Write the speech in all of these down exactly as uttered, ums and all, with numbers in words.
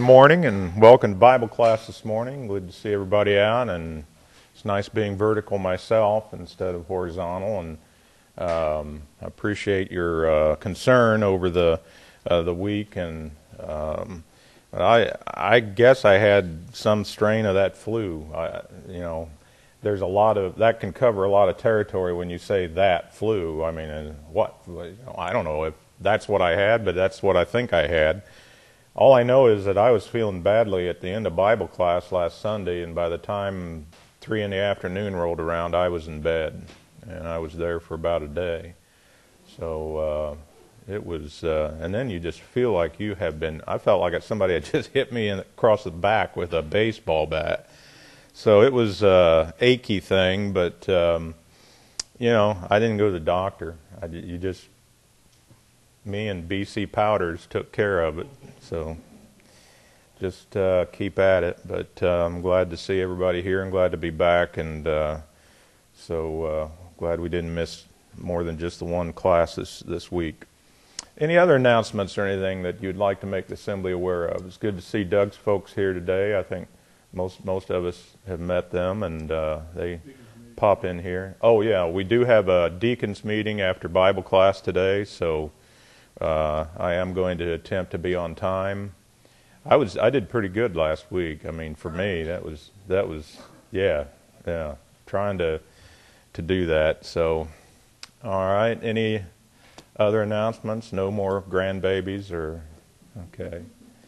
morning and welcome to Bible class this morning. Good to see everybody out, and it's nice being vertical myself instead of horizontal. And um, I appreciate your uh, concern over the uh, the week. And um, I I guess I had some strain of that flu. I, you know, there's a lot of that can cover a lot of territory when you say that flu. I mean, and what you know, I don't know if that's what I had, but that's what I think I had. All I know is that I was feeling badly at the end of Bible class last Sunday, and by the time three in the afternoon rolled around, I was in bed, and I was there for about a day. So uh, it was, uh, and then you just feel like you have been, I felt like somebody had just hit me in, across the back with a baseball bat. So it was an achy thing, but, um, you know, I didn't go to the doctor. I, you just, me and B C Powders took care of it. So just uh, keep at it. But uh, I'm glad to see everybody here and glad to be back. And uh, so uh, glad we didn't miss more than just the one class this, this week. Any other announcements or anything that you'd like to make the assembly aware of? It's good to see Doug's folks here today. I think most most of us have met them, and uh, they pop in here. Oh, yeah, we do have a deacons meeting after Bible class today, so Uh, I am going to attempt to be on time. I was I did pretty good last week. I mean, for me, that was that was yeah yeah trying to to do that. So, all right. Any other announcements? No more grandbabies or okay.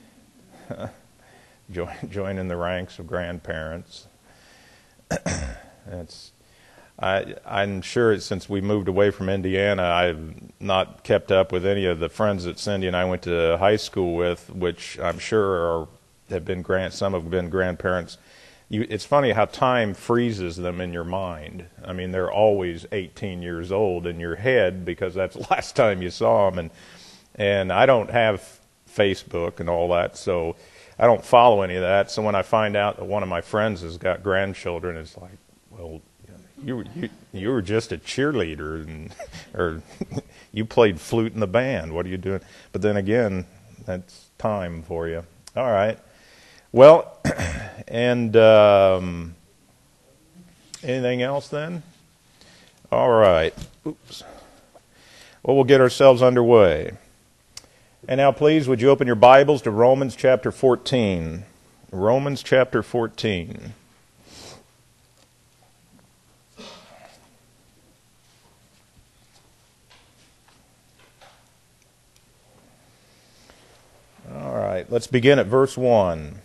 join join in the ranks of grandparents. That's. I, I'm sure since we moved away from Indiana, I've not kept up with any of the friends that Cindy and I went to high school with, which I'm sure are, have been grand. Some have been grandparents. You, it's funny how time freezes them in your mind. I mean, they're always eighteen years old in your head because that's the last time you saw them. And and I don't have Facebook and all that, so I don't follow any of that. So when I find out that one of my friends has got grandchildren, it's like, well, You, you you were just a cheerleader, and, or you played flute in the band. What are you doing? But then again, that's time for you. All right. Well, and um, anything else then? All right. Oops. Well, we'll get ourselves underway. And now, please, would you open your Bibles to Romans chapter fourteen? Romans chapter fourteen. All right, let's begin at verse one.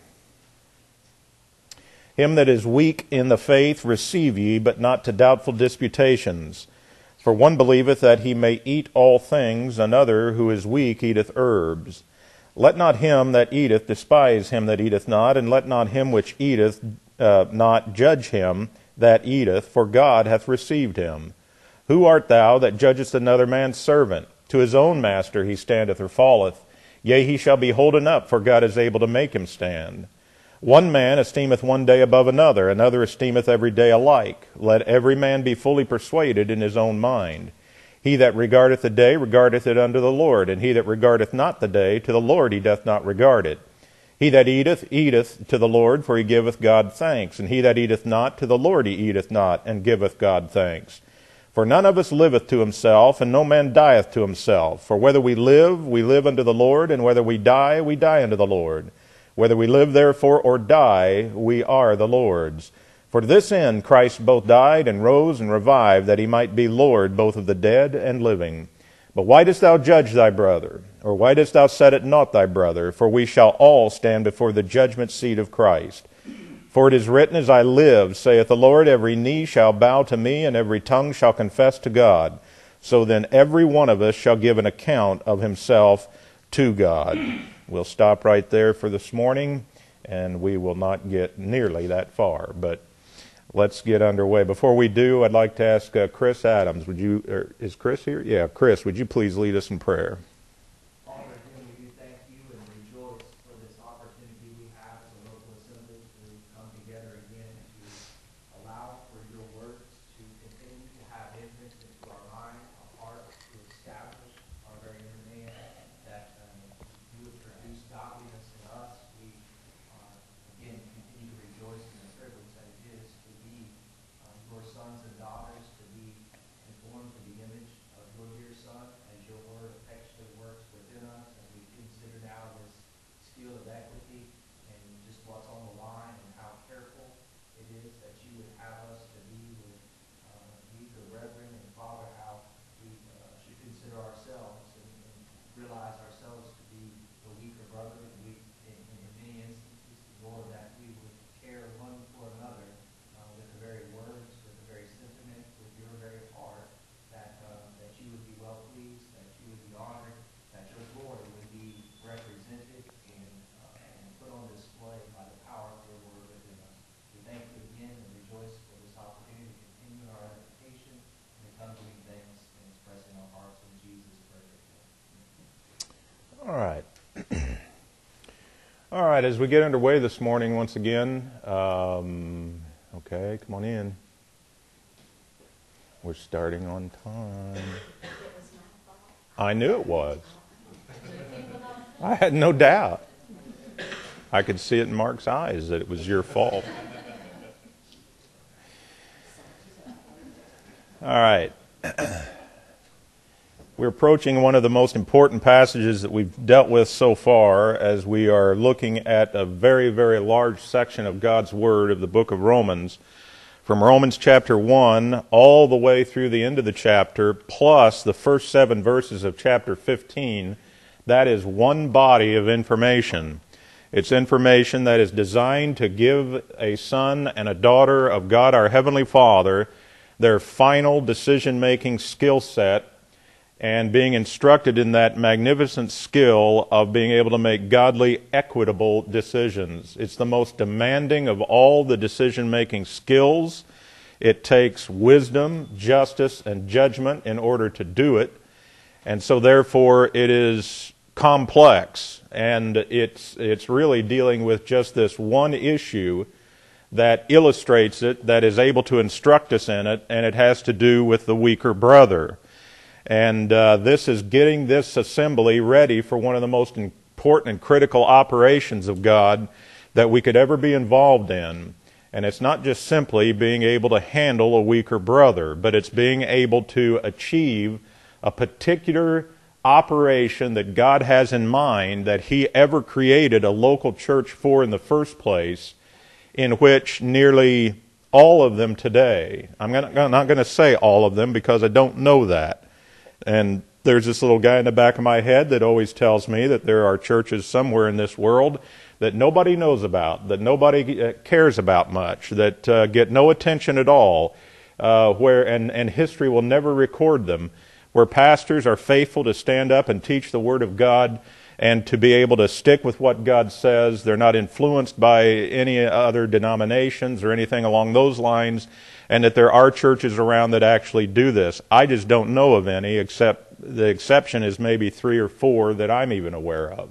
Him that is weak in the faith receive ye, but not to doubtful disputations. For one believeth that he may eat all things, another who is weak eateth herbs. Let not him that eateth despise him that eateth not, and let not him which eateth uh, not judge him that eateth, for God hath received him. Who art thou that judgest another man's servant? To his own master he standeth or falleth. Yea, he shall be holden up, for God is able to make him stand. One man esteemeth one day above another, another esteemeth every day alike. Let every man be fully persuaded in his own mind. He that regardeth the day regardeth it unto the Lord, and he that regardeth not the day, to the Lord he doth not regard it. He that eateth, eateth to the Lord, for he giveth God thanks. And he that eateth not, to the Lord he eateth not, and giveth God thanks. For none of us liveth to himself, and no man dieth to himself. For whether we live, we live unto the Lord, and whether we die, we die unto the Lord. Whether we live therefore or die, we are the Lord's. For to this end Christ both died and rose and revived, that he might be Lord both of the dead and living. But why dost thou judge thy brother? Or why dost thou set at naught thy brother? For we shall all stand before the judgment seat of Christ. For it is written, As I live, saith the Lord, every knee shall bow to me, and every tongue shall confess to God. So then every one of us shall give an account of himself to God. We'll stop right there for this morning, and we will not get nearly that far. But let's get underway. Before we do, I'd like to ask uh, Chris Adams. Would you? Or is Chris here? Yeah, Chris, would you please lead us in prayer? Godliness in us, we right, as we get underway this morning once again, um, okay, come on in. We're starting on time. I knew it was. I had no doubt. I could see it in Mark's eyes that it was your fault. All right. We're approaching one of the most important passages that we've dealt with so far as we are looking at a very, very large section of God's Word of the book of Romans. From Romans chapter one all the way through the end of the chapter, plus the first seven verses of chapter fifteen, that is one body of information. It's information that is designed to give a son and a daughter of God our Heavenly Father their final decision-making skill set, and being instructed in that magnificent skill of being able to make godly, equitable decisions. It's the most demanding of all the decision-making skills. It takes wisdom, justice, and judgment in order to do it. And so therefore it is complex, and it's it's really dealing with just this one issue that illustrates it, that is able to instruct us in it, and it has to do with the weaker brother. And uh, this is getting this assembly ready for one of the most important and critical operations of God that we could ever be involved in. And it's not just simply being able to handle a weaker brother, but it's being able to achieve a particular operation that God has in mind, that He ever created a local church for in the first place, in which nearly all of them today, I'm not going to say all of them because I don't know that. And there's this little guy in the back of my head that always tells me that there are churches somewhere in this world that nobody knows about, that nobody cares about much, that uh, get no attention at all, uh, where and, and history will never record them, where pastors are faithful to stand up and teach the Word of God and to be able to stick with what God says. They're not influenced by any other denominations or anything along those lines, and that there are churches around that actually do this. I just don't know of any, except the exception is maybe three or four that I'm even aware of.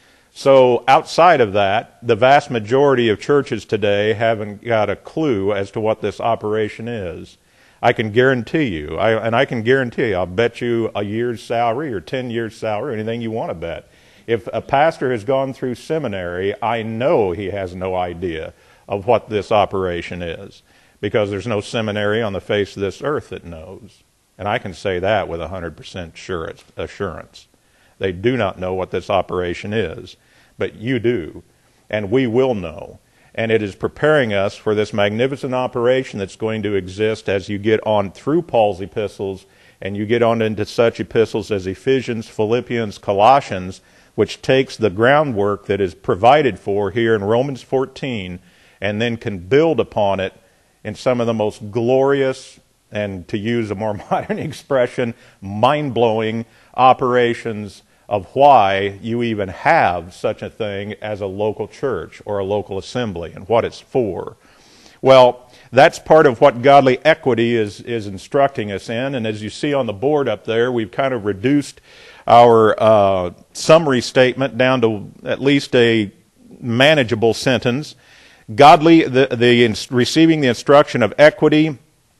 So outside of that, the vast majority of churches today haven't got a clue as to what this operation is. I can guarantee you, I, and I can guarantee you, I'll bet you a year's salary or ten years' salary, anything you want to bet. If a pastor has gone through seminary, I know he has no idea of what this operation is, because there's no seminary on the face of this earth that knows. And I can say that with one hundred percent assurance. They do not know what this operation is, but you do, and we will know. And it is preparing us for this magnificent operation that's going to exist as you get on through Paul's epistles, and you get on into such epistles as Ephesians, Philippians, Colossians, which takes the groundwork that is provided for here in Romans fourteen and then can build upon it in some of the most glorious, and to use a more modern expression, mind-blowing operations of why you even have such a thing as a local church or a local assembly and what it's for. Well, that's part of what godly equity is, is instructing us in, and as you see on the board up there, we've kind of reduced our uh, summary statement down to at least a manageable sentence. Godly, the, the in, receiving the instruction of equity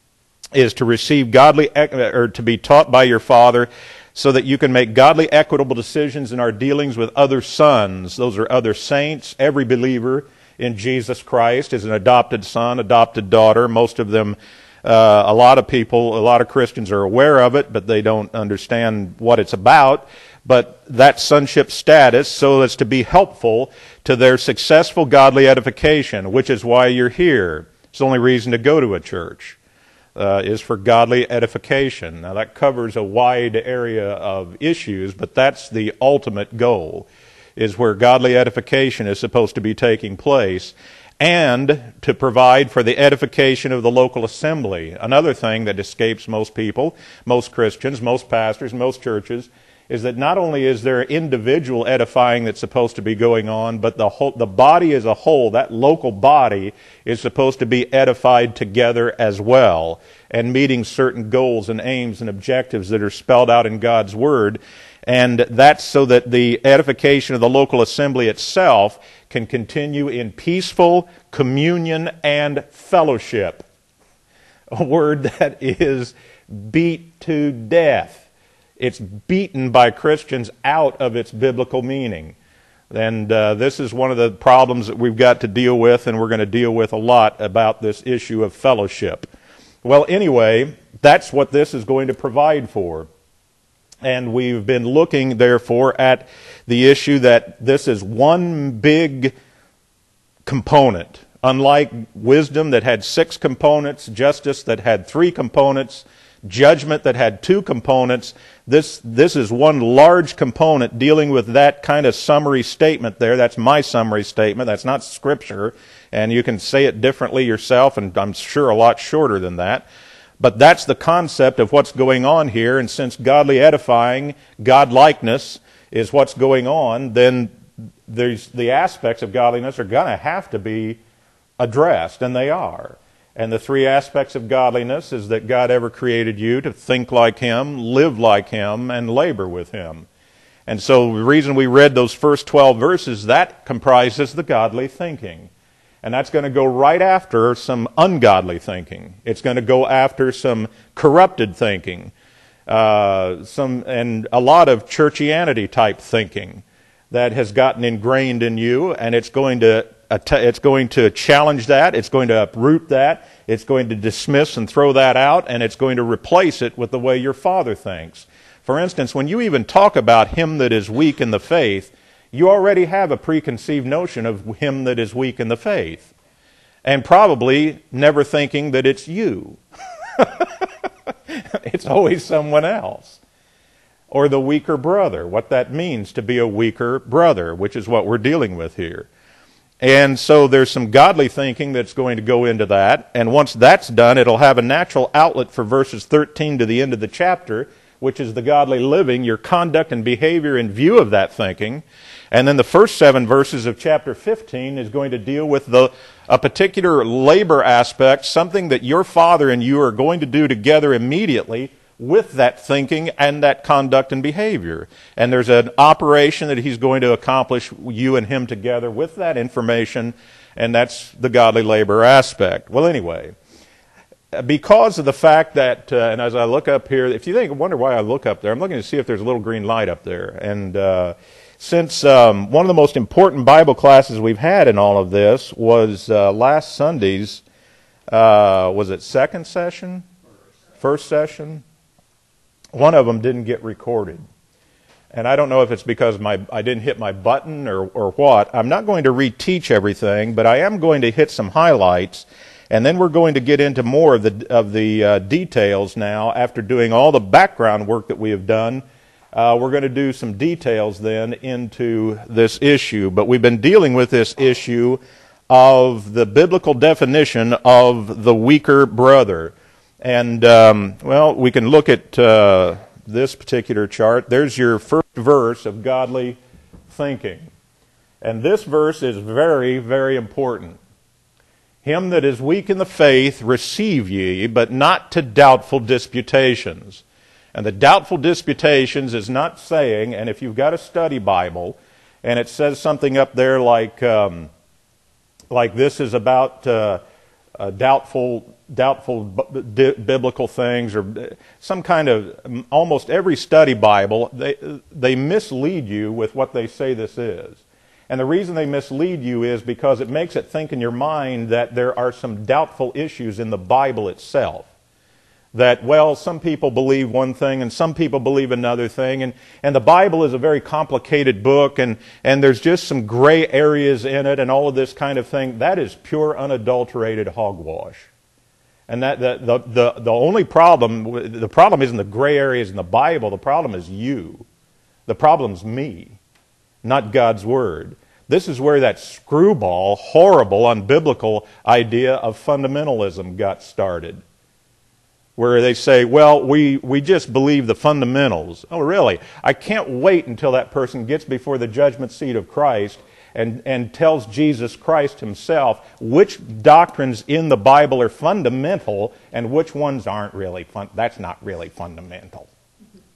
is to receive godly, or to be taught by your Father, so that you can make godly, equitable decisions in our dealings with other sons. Those are other saints. Every believer in Jesus Christ is an adopted son, adopted daughter. Most of them, uh, a lot of people, a lot of Christians are aware of it, but they don't understand what it's about. But that sonship status, so as to be helpful to their successful godly edification, which is why you're here. It's the only reason to go to a church, uh, is for godly edification. Now that covers a wide area of issues, but that's the ultimate goal, is where godly edification is supposed to be taking place, and to provide for the edification of the local assembly. Another thing that escapes most people, most Christians, most pastors, most churches, is that not only is there individual edifying that's supposed to be going on, but the whole, the body as a whole, that local body, is supposed to be edified together as well, and meeting certain goals and aims and objectives that are spelled out in God's Word. And that's so that the edification of the local assembly itself can continue in peaceful communion and fellowship. A word that is beat to death. It's beaten by Christians out of its biblical meaning. And uh, this is one of the problems that we've got to deal with, and we're going to deal with a lot about this issue of fellowship. Well, anyway, that's what this is going to provide for. And we've been looking, therefore, at the issue that this is one big component. Unlike wisdom that had six components, justice that had three components, judgment that had two components, this, this is one large component dealing with that kind of summary statement there. That's my summary statement. That's not Scripture. And you can say it differently yourself, and I'm sure a lot shorter than that. But that's the concept of what's going on here, and since godly edifying, God-likeness is what's going on, then there's, the aspects of godliness are going to have to be addressed, and they are. And the three aspects of godliness is that God ever created you to think like Him, live like Him, and labor with Him. And so the reason we read those first twelve verses, that comprises the godly thinking. And that's going to go right after some ungodly thinking. It's going to go after some corrupted thinking, uh, some and a lot of churchianity type thinking that has gotten ingrained in you, and it's going to it's going to challenge that. It's going to uproot that. It's going to dismiss and throw that out, and it's going to replace it with the way your Father thinks. For instance, when you even talk about him that is weak in the faith, you already have a preconceived notion of him that is weak in the faith. And probably never thinking that it's you. It's always someone else. Or the weaker brother, what that means to be a weaker brother, which is what we're dealing with here. And so there's some godly thinking that's going to go into that. And once that's done, it'll have a natural outlet for verses thirteen to the end of the chapter, which is the godly living, your conduct and behavior in view of that thinking. And then the first seven verses of chapter fifteen is going to deal with the a particular labor aspect, something that your Father and you are going to do together immediately with that thinking and that conduct and behavior. And there's an operation that He's going to accomplish, you and Him together, with that information, and that's the godly labor aspect. Well, anyway, because of the fact that, uh, and as I look up here, if you think, wonder why I look up there, I'm looking to see if there's a little green light up there. And uh, since um, one of the most important Bible classes we've had in all of this was uh, last Sunday's, uh, was it second session? First session? One of them didn't get recorded. And I don't know if it's because my I didn't hit my button or, or what. I'm not going to reteach everything, but I am going to hit some highlights. And then we're going to get into more of the, of the uh, details now. After doing all the background work that we have done, uh, we're going to do some details then into this issue. But we've been dealing with this issue of the biblical definition of the weaker brother. And, um, well, we can look at uh, this particular chart. There's your first verse of godly thinking. And this verse is very, very important. Him that is weak in the faith receive ye, but not to doubtful disputations. And the doubtful disputations is not saying, and if you've got a study Bible, and it says something up there like, um, like this is about uh, uh, doubtful doubtful biblical things, or some kind of, almost every study Bible, they they mislead you with what they say this is. And the reason they mislead you is because it makes it think in your mind that there are some doubtful issues in the Bible itself. That, well, some people believe one thing and some people believe another thing. And, and the Bible is a very complicated book, and, and there's just some gray areas in it and all of this kind of thing. That is pure, unadulterated hogwash. And that the, the, the, the only problem, the problem isn't the gray areas in the Bible, the problem is you. The problem's me, not God's Word. This is where that screwball, horrible, unbiblical idea of fundamentalism got started. Where they say, well, we, we just believe the fundamentals. Oh, really? I can't wait until that person gets before the judgment seat of Christ and, and tells Jesus Christ Himself which doctrines in the Bible are fundamental and which ones aren't really fun. That's not really fundamental.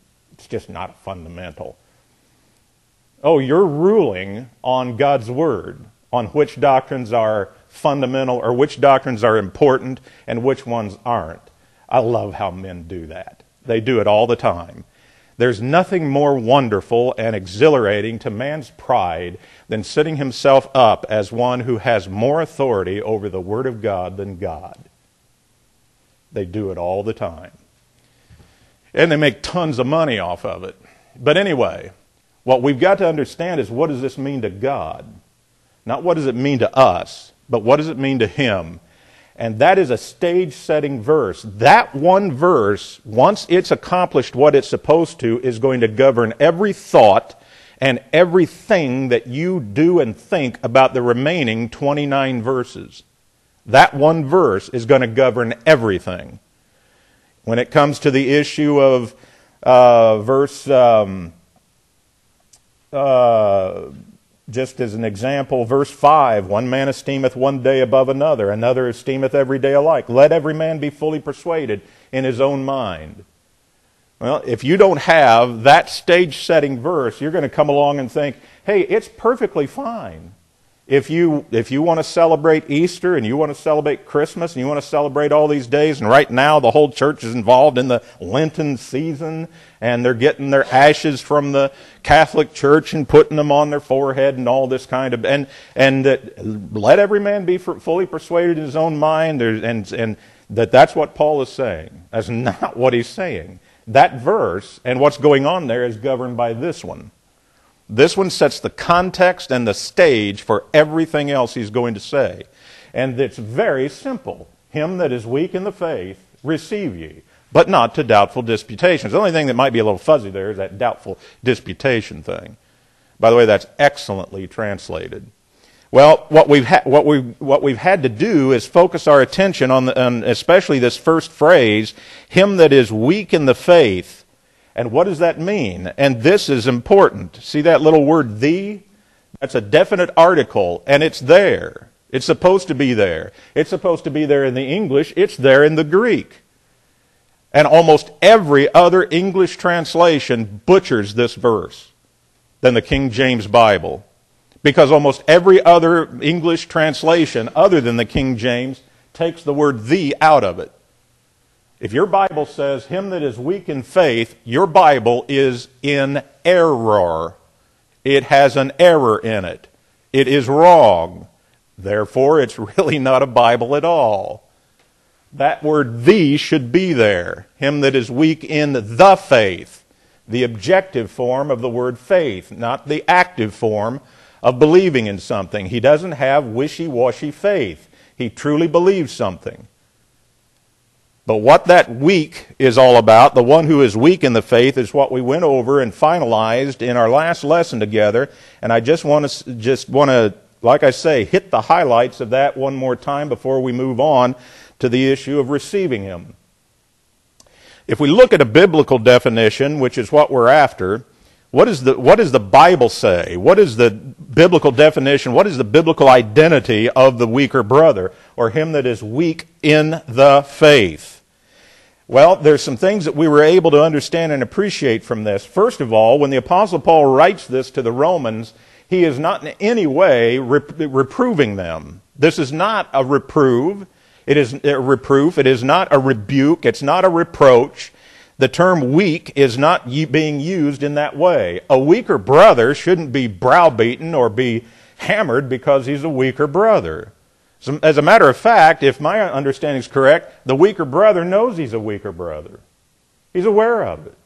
It's just not a fundamental. Oh, you're ruling on God's Word, on which doctrines are fundamental or which doctrines are important and which ones aren't. I love how men do that. They do it all the time. There's nothing more wonderful and exhilarating to man's pride than setting himself up as one who has more authority over the Word of God than God. They do it all the time. And they make tons of money off of it. But anyway, what we've got to understand is, what does this mean to God? Not what does it mean to us, but what does it mean to Him? And that is a stage-setting verse. That one verse, once it's accomplished what it's supposed to, is going to govern every thought and everything that you do and think about the remaining twenty-nine verses. That one verse is going to govern everything. When it comes to the issue of uh, verse, um, uh, just as an example, verse five, one man esteemeth one day above another, another esteemeth every day alike. Let every man be fully persuaded in his own mind. Well, if you don't have that stage-setting verse, you're going to come along and think, hey, it's perfectly fine. If you if you want to celebrate Easter and you want to celebrate Christmas and you want to celebrate all these days, and right now the whole church is involved in the Lenten season, and they're getting their ashes from the Catholic Church and putting them on their forehead and all this kind of, and and that let every man be fully persuaded in his own mind, and and that that's what Paul is saying. That's not what he's saying. That verse and what's going on there is governed by this one. This one sets the context and the stage for everything else he's going to say. And it's very simple. Him that is weak in the faith, receive ye, but not to doubtful disputations. The only thing that might be a little fuzzy there is that doubtful disputation thing. By the way, that's excellently translated. Well, what we've ha- what we what we've had to do is focus our attention on, the, on especially this first phrase, him that is weak in the faith. And what does that mean? And this is important. See that little word, the? That's a definite article, and it's there. It's supposed to be there. It's supposed to be there in the English. It's there in the Greek. And almost every other English translation butchers this verse than the King James Bible. Because almost every other English translation other than the King James takes the word the out of it. If your Bible says, him that is weak in faith, your Bible is in error. It has an error in it. It is wrong. Therefore, it's really not a Bible at all. That word the should be there. Him that is weak in the faith. The objective form of the word faith, not the active form of believing in something. He doesn't have wishy-washy faith. He truly believes something. But what that weak is all about, the one who is weak in the faith, is what we went over and finalized in our last lesson together. And I just want to, just want to, like I say, hit the highlights of that one more time before we move on to the issue of receiving him. If we look at a biblical definition, which is what we're after, what is the, what does the Bible say? What is the biblical definition? What is the biblical identity of the weaker brother, or him that is weak in the faith? Well, there's some things that we were able to understand and appreciate from this. First of all, when the Apostle Paul writes this to the Romans, he is not in any way rep- reproving them. This is not a reprove. It is a reproof. It is not a rebuke. It's not a reproach. The term weak is not being used in that way. A weaker brother shouldn't be browbeaten or be hammered because he's a weaker brother. So, as a matter of fact, if my understanding is correct, the weaker brother knows he's a weaker brother. He's aware of it.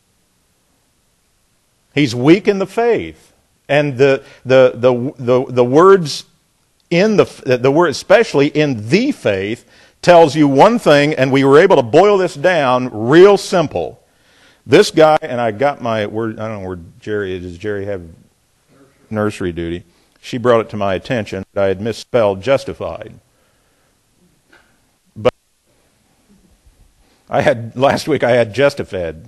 He's weak in the faith. And the the the the, the words in the the word, especially in the faith, tells you one thing, and we were able to boil this down real simple. This guy, and I got my word, I don't know where Jerry is. Does Jerry have nursery duty? She brought it to my attention that I had misspelled justified. But I had last week I had justified.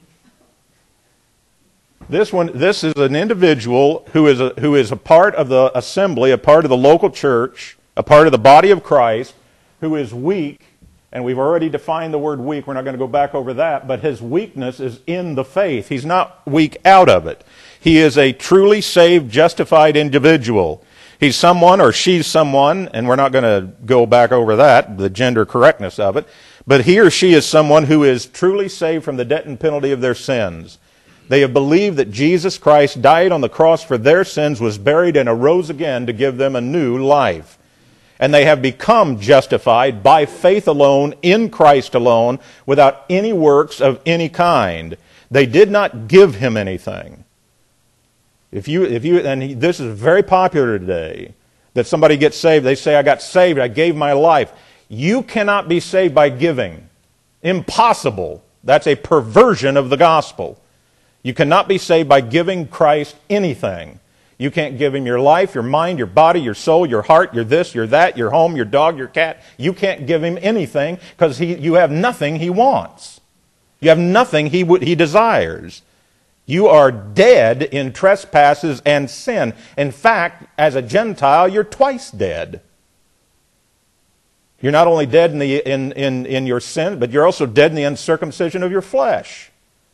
This one, this is an individual who is a, who is a part of the assembly, a part of the local church, a part of the body of Christ, who is weak And we've already defined the word weak. We're not going to go back over that. But his weakness is in the faith. He's not weak out of it. He is a truly saved, justified individual. He's someone, or she's someone, and we're not going to go back over that, the gender correctness of it. But he or she is someone who is truly saved from the debt and penalty of their sins. They have believed that Jesus Christ died on the cross for their sins, was buried, and arose again to give them a new life. And they have become justified by faith alone, in Christ alone, without any works of any kind. They did not give him anything. If you, if you, and he, this is very popular today, that somebody gets saved, they say, I got saved, I gave my life. You cannot be saved by giving. Impossible. That's a perversion of the gospel. You cannot be saved by giving Christ anything. You can't give him your life, your mind, your body, your soul, your heart, your this, your that, your home, your dog, your cat. You can't give him anything because he, you have nothing he wants. You have nothing he, he desires. You are dead in trespasses and sin. In fact, as a Gentile, you're twice dead. You're not only dead in, the, in, in, in your sin, but you're also dead in the uncircumcision of your flesh.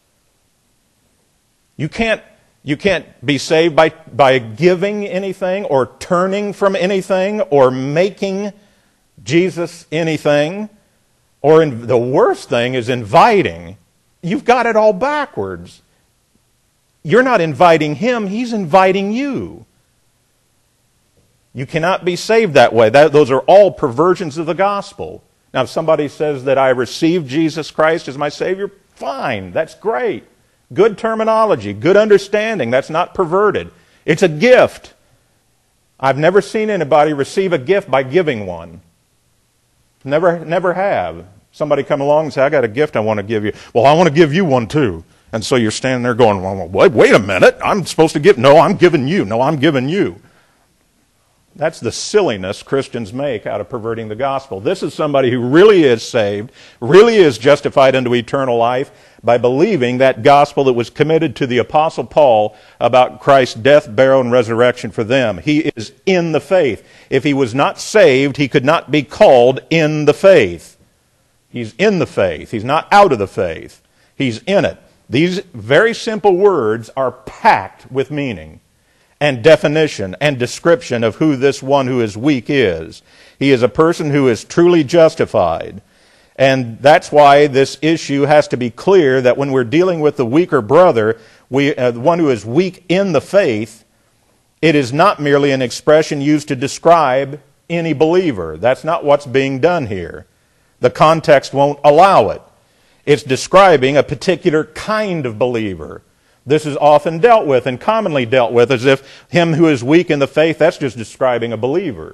You can't You can't be saved by, by giving anything or turning from anything or making Jesus anything. Or in, the worst thing is inviting. You've got it all backwards. You're not inviting him, he's inviting you. You cannot be saved that way. That, those are all perversions of the gospel. Now, if somebody says that I received Jesus Christ as my Savior, fine, that's great. Good terminology, good understanding. That's not perverted. It's a gift. I've never seen anybody receive a gift by giving one. Never, never have. Somebody come along and say, I got a gift I want to give you. Well, I want to give you one too. And so you're standing there going, well, wait, wait a minute. I'm supposed to give. No, I'm giving you. No, I'm giving you. That's the silliness Christians make out of perverting the gospel. This is somebody who really is saved, really is justified unto eternal life by believing that gospel that was committed to the Apostle Paul about Christ's death, burial, and resurrection for them. He is in the faith. If he was not saved, he could not be called in the faith. He's in the faith. He's not out of the faith. He's in it. These very simple words are packed with meaning and definition and description of who this one who is weak is. He is a person who is truly justified. And that's why this issue has to be clear, that when we're dealing with the weaker brother, we, uh, the one who is weak in the faith, it is not merely an expression used to describe any believer. That's not what's being done here. The context won't allow it. It's describing a particular kind of believer. This is often dealt with and commonly dealt with as if him who is weak in the faith, that's just describing a believer.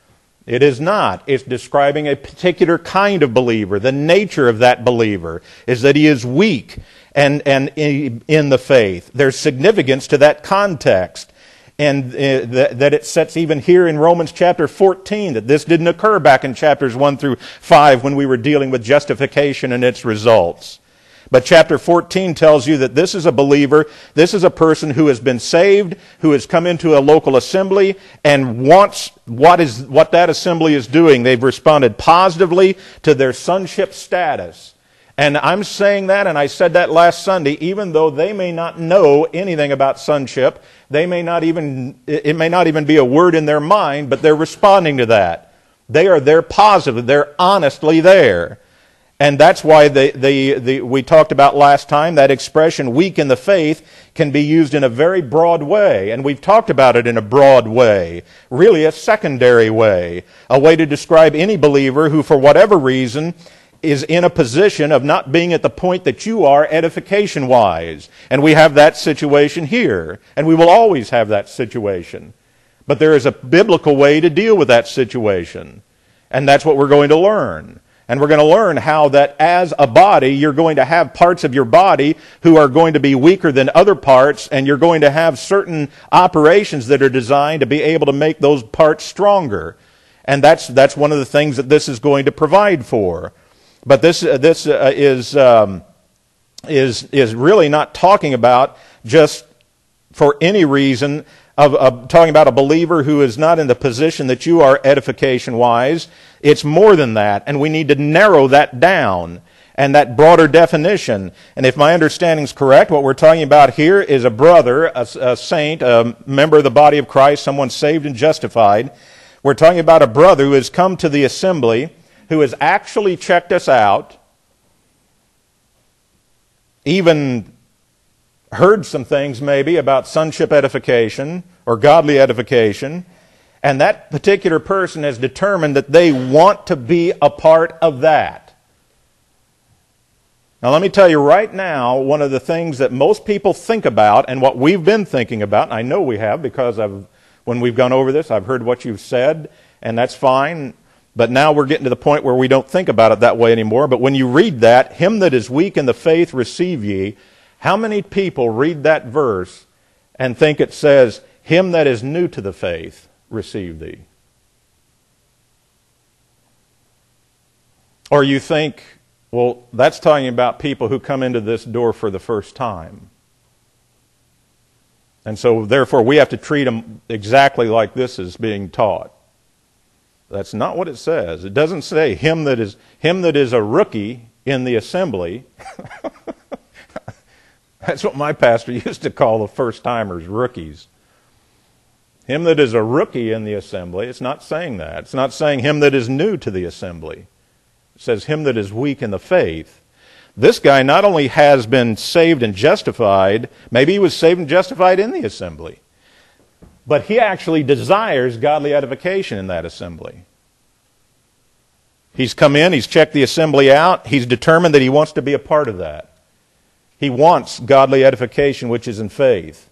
It is not. It's describing a particular kind of believer. The nature of that believer is that he is weak and, and in, in the faith. There's significance to that context. And uh, that, that it sets even here in Romans chapter fourteen, that this didn't occur back in chapters one through five when we were dealing with justification and its results. But chapter fourteen tells you that this is a believer, this is a person who has been saved, who has come into a local assembly and wants what is what that assembly is doing. They've responded positively to their sonship status. And I'm saying that, and I said that last Sunday, even though they may not know anything about sonship, they may not even, it may not even be a word in their mind, but they're responding to that. They are there positive, they're honestly there. And that's why the, the, the, we talked about last time, that expression, weak in the faith, can be used in a very broad way. And we've talked about it in a broad way, really a secondary way, a way to describe any believer who, for whatever reason, is in a position of not being at the point that you are edification-wise. And we have that situation here. And we will always have that situation. But there is a biblical way to deal with that situation. And that's what we're going to learn. And we're going to learn how that as a body, you're going to have parts of your body who are going to be weaker than other parts, and you're going to have certain operations that are designed to be able to make those parts stronger. And that's that's one of the things that this is going to provide for. But this uh, this uh, is um, is is really not talking about just for any reason of, of talking about a believer who is not in the position that you are edification-wise. It's more than that, and we need to narrow that down and that broader definition. And if my understanding is correct, what we're talking about here is a brother, a, a saint, a member of the body of Christ, someone saved and justified. We're talking about a brother who has come to the assembly, who has actually checked us out, even heard some things maybe about sonship edification or godly edification, and that particular person has determined that they want to be a part of that. Now let me tell you right now, one of the things that most people think about, and what we've been thinking about, and I know we have because I've, when we've gone over this, I've heard what you've said, and that's fine, but now we're getting to the point where we don't think about it that way anymore. But when you read that, him that is weak in the faith receive ye, how many people read that verse and think it says, him that is new to the faith receive thee? Or you think, well, that's talking about people who come into this door for the first time. And so, therefore, we have to treat them exactly like this is being taught. That's not what it says. It doesn't say him that is, him that is a rookie in the assembly. That's what my pastor used to call the first-timers, rookies. Him that is a rookie in the assembly, it's not saying that. It's not saying him that is new to the assembly. It says him that is weak in the faith. This guy not only has been saved and justified, maybe he was saved and justified in the assembly, but he actually desires godly edification in that assembly. He's come in, he's checked the assembly out, he's determined that he wants to be a part of that. He wants godly edification, which is in faith.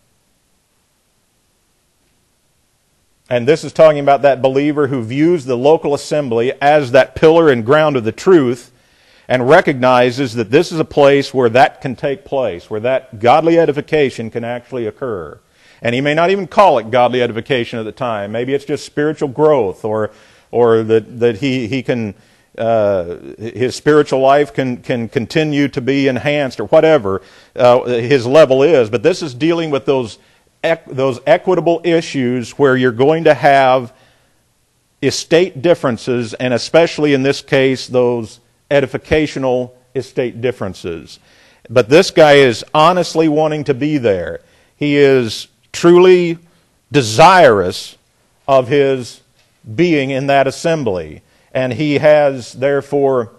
And this is talking about that believer who views the local assembly as that pillar and ground of the truth and recognizes that this is a place where that can take place, where that godly edification can actually occur. And he may not even call it godly edification at the time. Maybe it's just spiritual growth, or or that, that he, he can, uh, his spiritual life can, can continue to be enhanced, or whatever uh, his level is. But this is dealing with those those equitable issues where you're going to have estate differences, and especially in this case, those edificational estate differences. But this guy is honestly wanting to be there. He is truly desirous of his being in that assembly. And he has, therefore,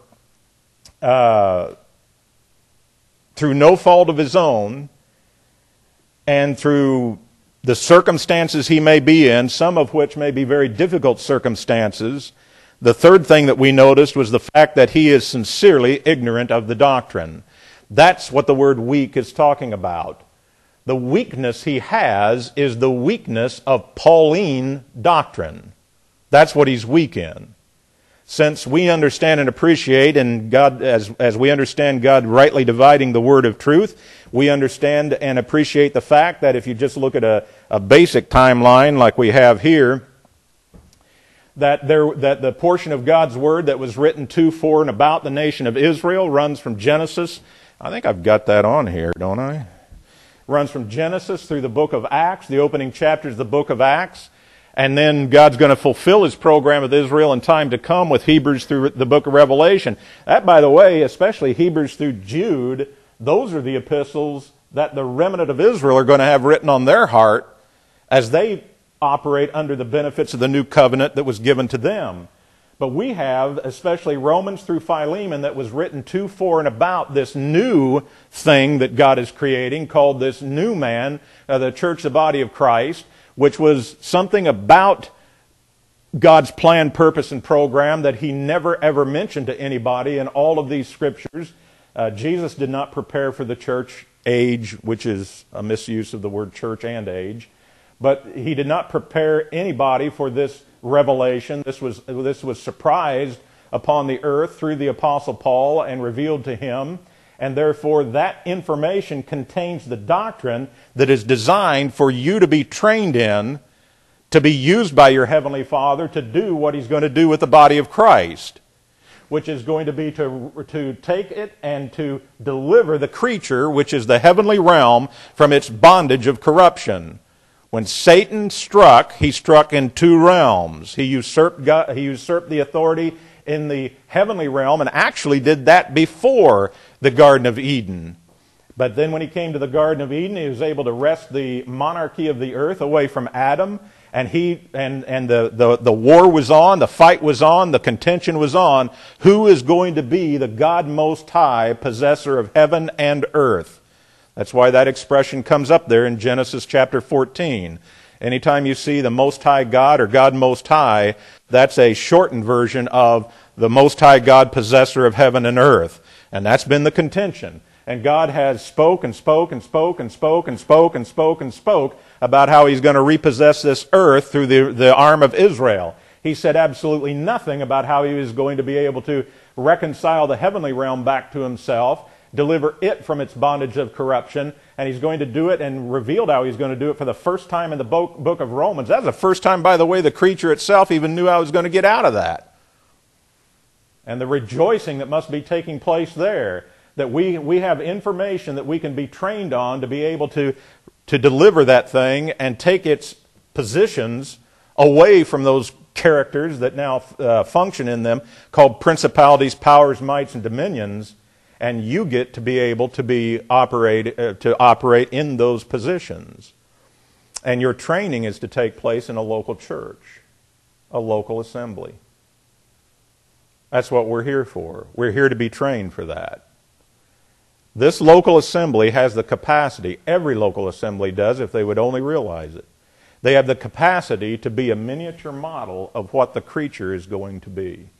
uh, through no fault of his own, and through the circumstances he may be in, some of which may be very difficult circumstances, the third thing that we noticed was the fact that he is sincerely ignorant of the doctrine. That's what the word weak is talking about. The weakness he has is the weakness of Pauline doctrine. That's what he's weak in. Since we understand and appreciate, and God, as, as we understand God rightly dividing the word of truth, we understand and appreciate the fact that if you just look at a, a basic timeline like we have here, that there that the portion of God's word that was written to, for, and about the nation of Israel runs from Genesis. I think I've got that on here, don't I? Runs from Genesis through the book of Acts, the opening chapters of the book of Acts. And then God's going to fulfill His program with Israel in time to come with Hebrews through the book of Revelation. That, by the way, especially Hebrews through Jude, those are the epistles that the remnant of Israel are going to have written on their heart as they operate under the benefits of the new covenant that was given to them. But we have, especially Romans through Philemon, that was written to, for, and about this new thing that God is creating, called this new man, uh, the church, the body of Christ, which was something about God's plan, purpose, and program that He never ever mentioned to anybody in all of these scriptures. Uh, Jesus did not prepare for the church age, which is a misuse of the word church and age. But He did not prepare anybody for this revelation. This was, this was surprised upon the earth through the Apostle Paul and revealed to him. And therefore, that information contains the doctrine that is designed for you to be trained in, to be used by your Heavenly Father to do what He's going to do with the body of Christ, which is going to be to, to take it and to deliver the creature, which is the heavenly realm, from its bondage of corruption. When Satan struck, he struck in two realms. He usurped God, he usurped the authority in the heavenly realm, and actually did that before the Garden of Eden. But then when he came to the Garden of Eden, he was able to wrest the monarchy of the earth away from Adam, and he and and the, the, the war was on, the fight was on, the contention was on. Who is going to be the God Most High, possessor of heaven and earth? That's why that expression comes up there in Genesis chapter fourteen. Anytime you see the Most High God or God Most High, that's a shortened version of the Most High God, possessor of heaven and earth. And that's been the contention. And God has spoke and spoke and spoke and spoke and spoke and spoke and spoke about how He's going to repossess this earth through the, the arm of Israel. He said absolutely nothing about how He was going to be able to reconcile the heavenly realm back to Himself, deliver it from its bondage of corruption, and He's going to do it and revealed how He's going to do it for the first time in the book of Romans. That was the first time, by the way, the creature itself even knew how it was going to get out of that. And the rejoicing that must be taking place there, that we, we have information that we can be trained on to be able to, to deliver that thing and take its positions away from those characters that now uh, function in them, called principalities, powers, mights, and dominions, and you get to be able to be operate uh, to operate in those positions. And your training is to take place in a local church, a local assembly. That's what we're here for. We're here to be trained for that. This local assembly has the capacity, every local assembly does if they would only realize it. They have the capacity to be a miniature model of what the creature is going to be.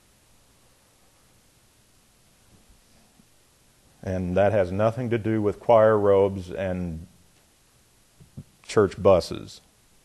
And that has nothing to do with choir robes and church buses.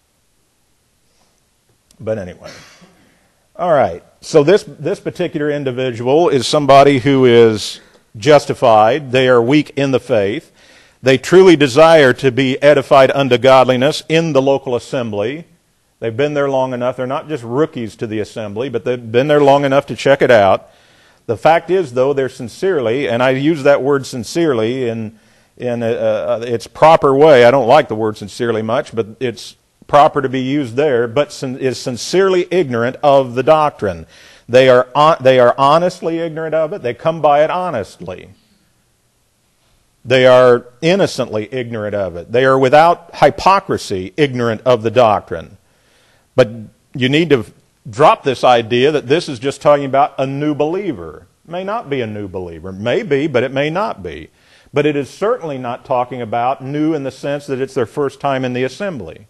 But anyway. All right. So this, this particular individual is somebody who is justified. They are weak in the faith. They truly desire to be edified unto godliness in the local assembly. They've been there long enough. They're not just rookies to the assembly, but they've been there long enough to check it out. The fact is, though, they're sincerely, and I use that word sincerely in, in a, a, its proper way. I don't like the word sincerely much, but it's proper to be used there, but sin, is sincerely ignorant of the doctrine. They are, on, they are honestly ignorant of it. They come by it honestly. They are innocently ignorant of it. They are without hypocrisy ignorant of the doctrine. But you need to drop this idea that this is just talking about a new believer. It may not be a new believer. It may be, but it may not be. But it is certainly not talking about new in the sense that it's their first time in the assembly.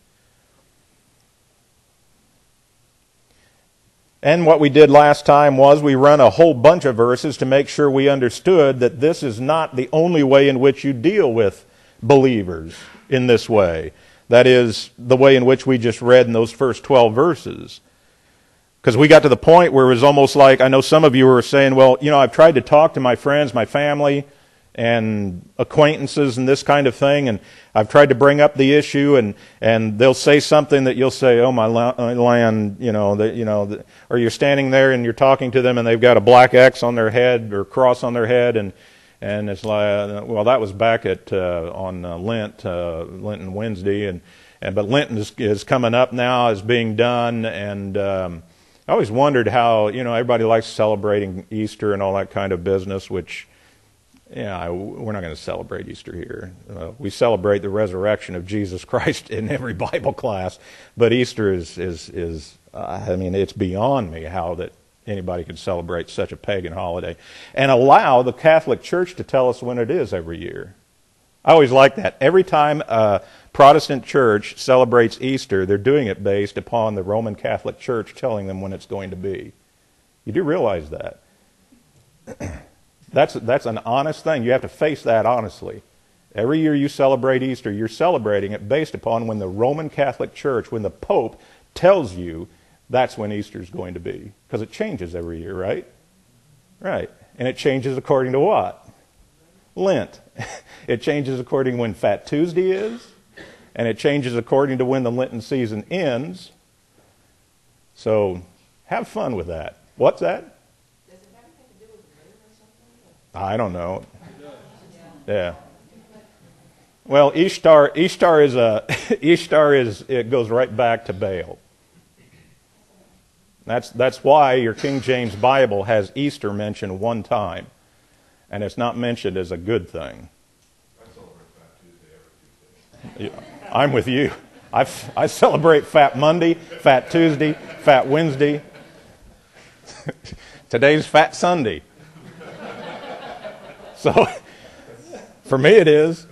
And what we did last time was we run a whole bunch of verses to make sure we understood that this is not the only way in which you deal with believers in this way. That is, the way in which we just read in those first twelve verses. Because we got to the point where it was almost like, I know some of you were saying, well, you know, I've tried to talk to my friends, my family, and acquaintances and this kind of thing, and I've tried to bring up the issue, and, and they'll say something that you'll say, oh, my land, you know, that, you know, the, or you're standing there and you're talking to them and they've got a black X on their head or cross on their head, and and it's like, well, that was back at uh, on uh, Lent, uh, Lenten Wednesday, and, and but Lenten is, is coming up now, is being done, and um, I always wondered how, you know, everybody likes celebrating Easter and all that kind of business, which, yeah, we're not going to celebrate Easter here. Uh, we celebrate the resurrection of Jesus Christ in every Bible class, but Easter is, is, is uh, I mean, it's beyond me how that anybody could celebrate such a pagan holiday and allow the Catholic Church to tell us when it is every year. I always like that. Every time a Protestant church celebrates Easter, they're doing it based upon the Roman Catholic Church telling them when it's going to be. You do realize that. That's, that's an honest thing. You have to face that honestly. Every year you celebrate Easter, you're celebrating it based upon when the Roman Catholic Church, when the Pope tells you that's when Easter is going to be. Because it changes every year, right? Right. And it changes according to what? Lent. It changes according to when Fat Tuesday is, and it changes according to when the Lenten season ends. So have fun with that. What's that? Does it have anything to do with the moon or something? I don't know. Yeah. Well, Ishtar, Ishtar is a Ishtar is it goes right back to Baal. That's that's why your King James Bible has Easter mentioned one time, and it's not mentioned as a good thing. I celebrate Fat Tuesday every Tuesday. I'm with you. I I celebrate Fat Monday, Fat Tuesday, Fat Wednesday. Today's Fat Sunday. So for me it is.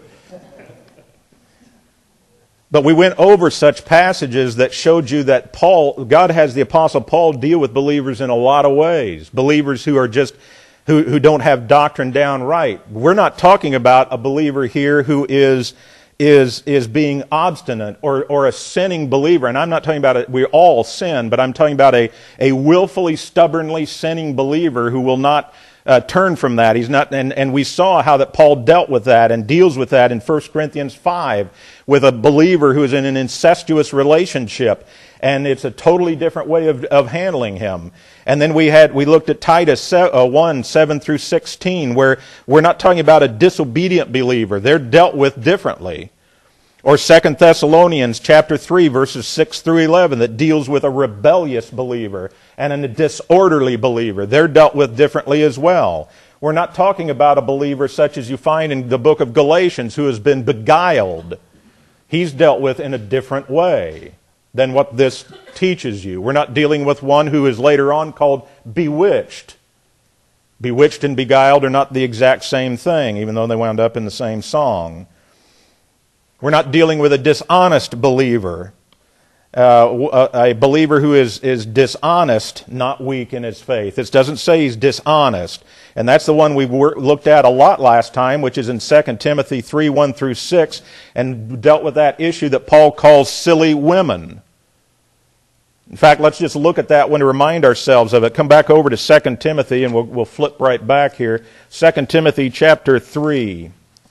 But we went over such passages that showed you that Paul, God has the Apostle Paul deal with believers in a lot of ways. Believers who are just, who, who don't have doctrine down right. We're not talking about a believer here who is, is, is being obstinate or, or a sinning believer. And I'm not talking about it, we all sin, but I'm talking about a, a willfully, stubbornly sinning believer who will not Uh, turn from that. He's not, and, and we saw how that Paul dealt with that and deals with that in First Corinthians five with a believer who is in an incestuous relationship, and it's a totally different way of, of handling him. And then we had we looked at Titus one seven through sixteen, where we're not talking about a disobedient believer; they're dealt with differently. Or Second Thessalonians chapter three, verses six through eleven, that deals with a rebellious believer and a disorderly believer. They're dealt with differently as well. We're not talking about a believer such as you find in the book of Galatians who has been beguiled. He's dealt with in a different way than what this teaches you. We're not dealing with one who is later on called bewitched. Bewitched and beguiled are not the exact same thing, even though they wound up in the same song. We're not dealing with a dishonest believer, uh, a believer who is, is dishonest, not weak in his faith. It doesn't say he's dishonest. And that's the one we looked at a lot last time, which is in Second Timothy three, one through six, and dealt with that issue that Paul calls silly women. In fact, let's just look at that one to remind ourselves of it. Come back over to Second Timothy, and we'll, we'll flip right back here. Second Timothy chapter three.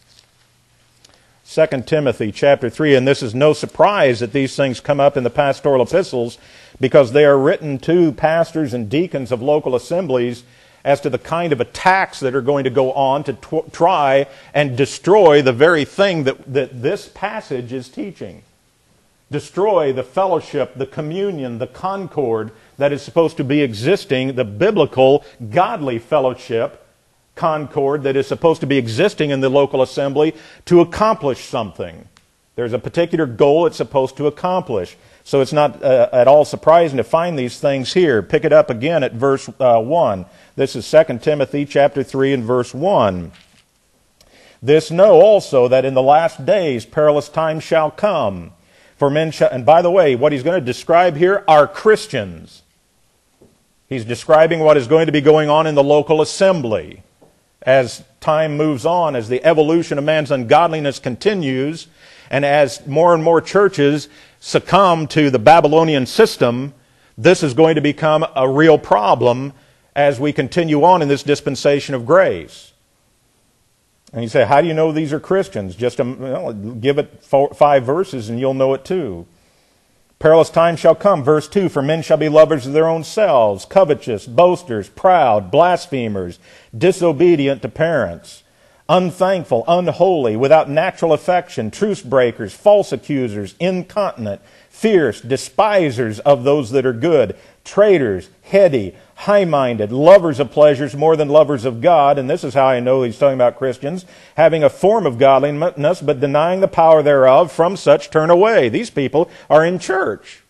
Second Timothy chapter three, and this is no surprise that these things come up in the pastoral epistles because they are written to pastors and deacons of local assemblies as to the kind of attacks that are going to go on to tw- try and destroy the very thing that, that this passage is teaching. Destroy the fellowship, the communion, the concord that is supposed to be existing, the biblical, godly fellowship, concord that is supposed to be existing in the local assembly to accomplish something. There's a particular goal it's supposed to accomplish. So it's not uh, at all surprising to find these things here. Pick it up again at verse uh, one. This is Second Timothy chapter three and verse one. This know also that in the last days perilous times shall come. For men shall, and by the way, what he's going to describe here are Christians. He's describing what is going to be going on in the local assembly. As time moves on, as the evolution of man's ungodliness continues, and as more and more churches succumb to the Babylonian system, this is going to become a real problem as we continue on in this dispensation of grace. And you say, how do you know these are Christians? Just um, well, give it four, five verses and you'll know it too. Perilous times shall come, verse two, for men shall be lovers of their own selves, covetous, boasters, proud, blasphemers, disobedient to parents, unthankful, unholy, without natural affection, truce breakers, false accusers, incontinent, fierce, despisers of those that are good, traitors, heady, high-minded, lovers of pleasures more than lovers of God. And this is how I know he's talking about Christians, having a form of godliness, but denying the power thereof, from such turn away. These people are in church.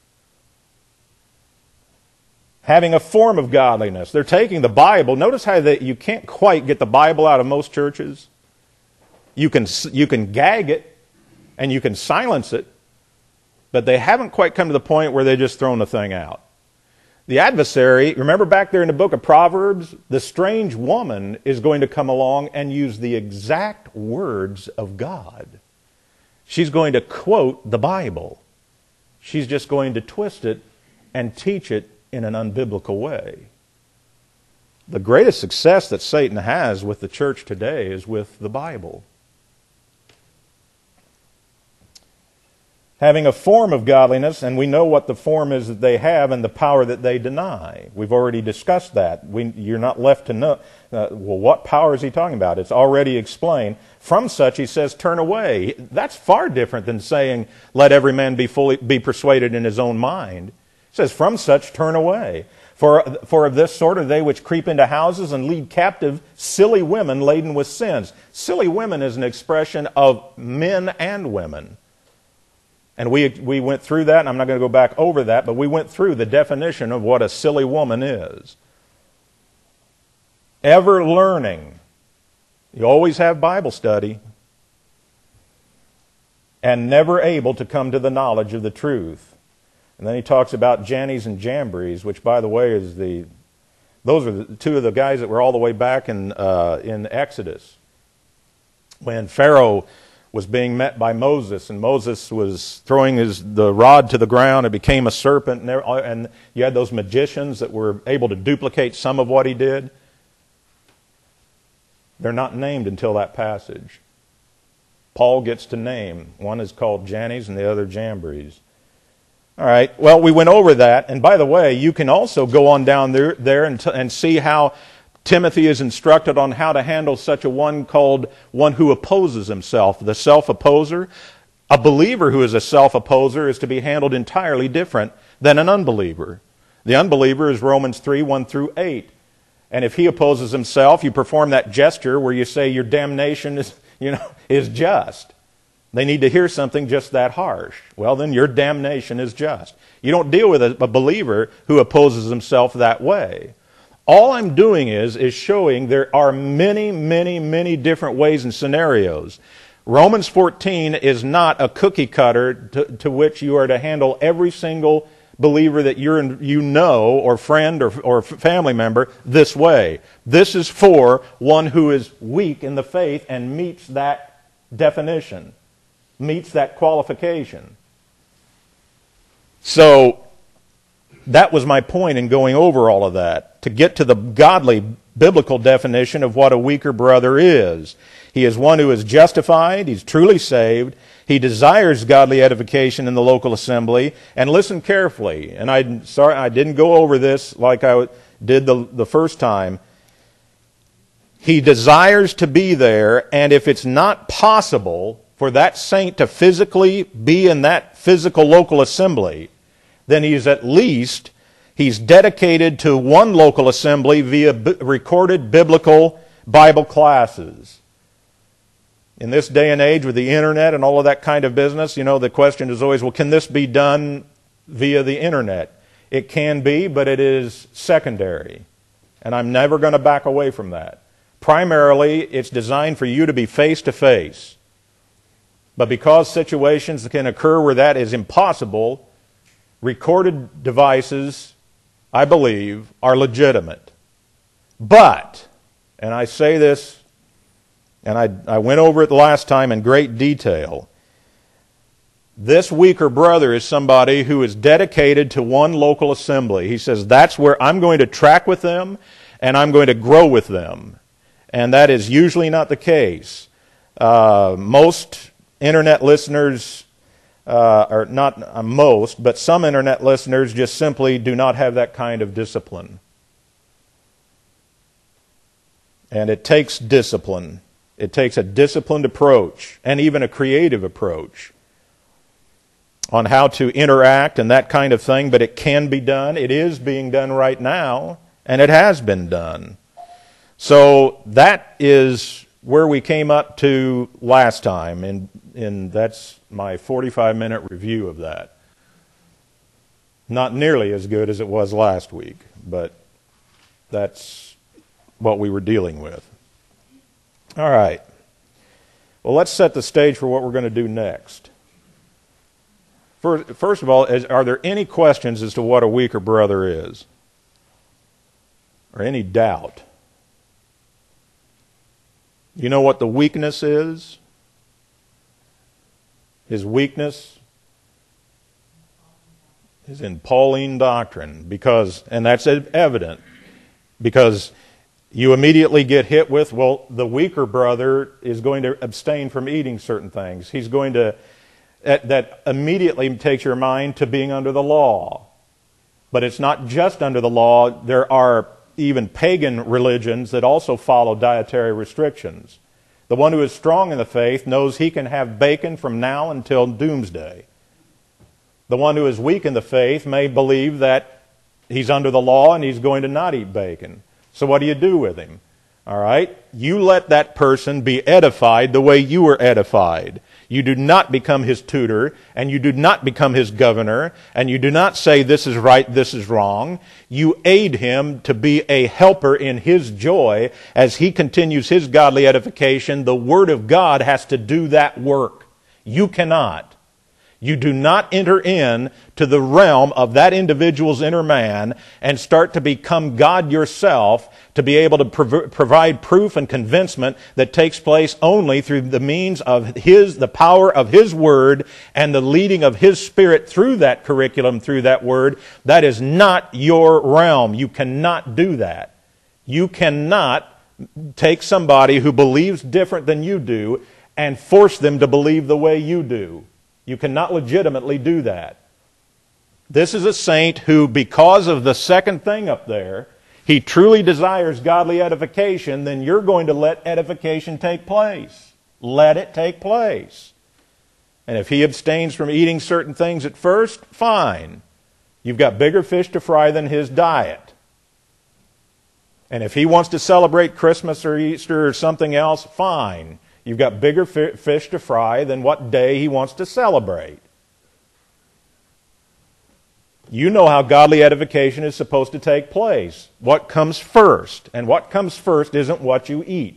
Having a form of godliness. They're taking the Bible. Notice how they, you can't quite get the Bible out of most churches. You can, you can gag it, and you can silence it, but they haven't quite come to the point where they're just throwing the thing out. The adversary, remember back there in the book of Proverbs, the strange woman is going to come along and use the exact words of God. She's going to quote the Bible. She's just going to twist it and teach it in an unbiblical way. The greatest success that Satan has with the church today is with the Bible. having a form of godliness, and we know what the form is that they have and the power that they deny. We've already discussed that. We, you're not left to know, uh, well, what power is he talking about? It's already explained. From such, he says, turn away. That's far different than saying, let every man be fully be persuaded in his own mind. It says, from such, turn away. For, for of this sort are they which creep into houses and lead captive silly women laden with sins. Silly women is an expression of men and women. And we we went through that, and I'm not going to go back over that, but we went through the definition of what a silly woman is. Ever learning. You always have Bible study. And never able to come to the knowledge of the truth. And then he talks about Jannes and Jambres, which, by the way, is the those are the two of the guys that were all the way back in uh, in Exodus, when Pharaoh was being met by Moses, and Moses was throwing his the rod to the ground. It became a serpent, and, there, and you had those magicians that were able to duplicate some of what he did. They're not named until that passage. Paul gets to name. One is called Jannes and the other Jambres. All right, well, we went over that, and by the way, you can also go on down there, there and, t- and see how Timothy is instructed on how to handle such a one called one who opposes himself, the self-opposer. A believer who is a self-opposer is to be handled entirely different than an unbeliever. The unbeliever is Romans three, one through eight. And if he opposes himself, you perform that gesture where you say your damnation is, you know, is just. They need to hear something just that harsh. Well, then your damnation is just. You don't deal with a, a believer who opposes himself that way. All I'm doing is, is showing there are many, many, many different ways and scenarios. Romans fourteen is not a cookie cutter to, to which you are to handle every single believer that you're in, you know, or friend or, or family member this way. This is for one who is weak in the faith and meets that definition, meets that qualification. So, that was my point in going over all of that, to get to the godly biblical definition of what a weaker brother is. He is one who is justified, he's truly saved, he desires godly edification in the local assembly, and listen carefully, and I sorry I didn't go over this like I did the, the first time. He desires to be there, and if it's not possible for that saint to physically be in that physical local assembly, then he's at least, he's dedicated to one local assembly via b- recorded biblical Bible classes. In this day and age with the internet and all of that kind of business, you know, the question is always, well, can this be done via the internet? It can be, but it is secondary. And I'm never going to back away from that. Primarily, it's designed for you to be face-to-face. But because situations can occur where that is impossible, recorded devices, I believe, are legitimate. But, and I say this, and I, I went over it the last time in great detail, this weaker brother is somebody who is dedicated to one local assembly. He says, that's where I'm going to track with them, and I'm going to grow with them. And that is usually not the case. Uh, most internet listeners, Uh, or not uh, most, but some internet listeners just simply do not have that kind of discipline. And it takes discipline. It takes a disciplined approach, and even a creative approach, on how to interact and that kind of thing, but it can be done. It is being done right now, and it has been done. So that is where we came up to last time, and, and that's my forty-five minute review of that. Not nearly as good as it was last week, but that's what we were dealing with. All right. Well, let's set the stage for what we're going to do next. First, first of all, is, are there any questions as to what a weaker brother is? Or any doubt? You know what the weakness is? His weakness is in Pauline doctrine, because, and that's evident, because you immediately get hit with, well, the weaker brother is going to abstain from eating certain things. He's going to that, that immediately takes your mind to being under the law. But it's not just under the law. There are even pagan religions that also follow dietary restrictions. The one who is strong in the faith knows he can have bacon from now until doomsday. The one who is weak in the faith may believe that he's under the law and he's going to not eat bacon. So what do you do with him? All right? You let that person be edified the way you were edified. You do not become his tutor, and you do not become his governor, and you do not say this is right, this is wrong. You aid him to be a helper in his joy as he continues his godly edification. The Word of God has to do that work. You cannot. You do not enter in to the realm of that individual's inner man and start to become God yourself to be able to prov- provide proof and convincement that takes place only through the means of His, the power of His Word and the leading of His Spirit through that curriculum, through that Word. That is not your realm. You cannot do that. You cannot take somebody who believes different than you do and force them to believe the way you do. You cannot legitimately do that. This is a saint who, because of the second thing up there, he truly desires godly edification, then you're going to let edification take place. Let it take place. And if he abstains from eating certain things at first, fine. You've got bigger fish to fry than his diet. And if he wants to celebrate Christmas or Easter or something else, fine. You've got bigger fi- fish to fry than what day he wants to celebrate. You know how godly edification is supposed to take place. What comes first? And what comes first isn't what you eat.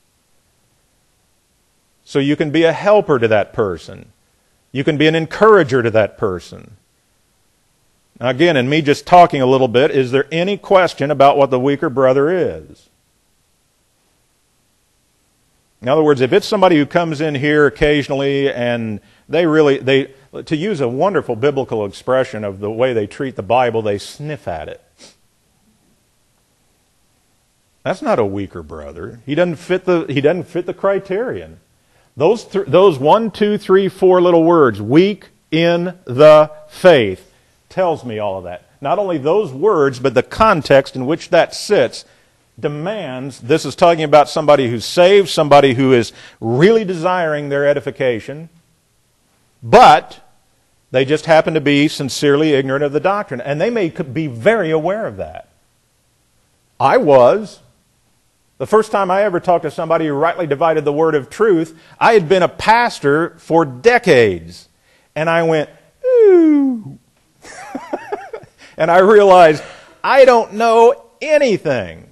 So you can be a helper to that person. You can be an encourager to that person. Now again, in me just talking a little bit, is there any question about what the weaker brother is? In other words, if it's somebody who comes in here occasionally and they really, they, to use a wonderful biblical expression of the way they treat the Bible, they sniff at it. That's not a weaker brother. He doesn't fit the, he doesn't fit the criterion. Those, th- those one, two, three, four little words, weak in the faith, tells me all of that. Not only those words, but the context in which that sits demands, this is talking about somebody who's saved, somebody who is really desiring their edification, but they just happen to be sincerely ignorant of the doctrine. And they may be very aware of that. I was. The first time I ever talked to somebody who rightly divided the word of truth, I had been a pastor for decades. And I went, ooh. And I realized, I don't know anything.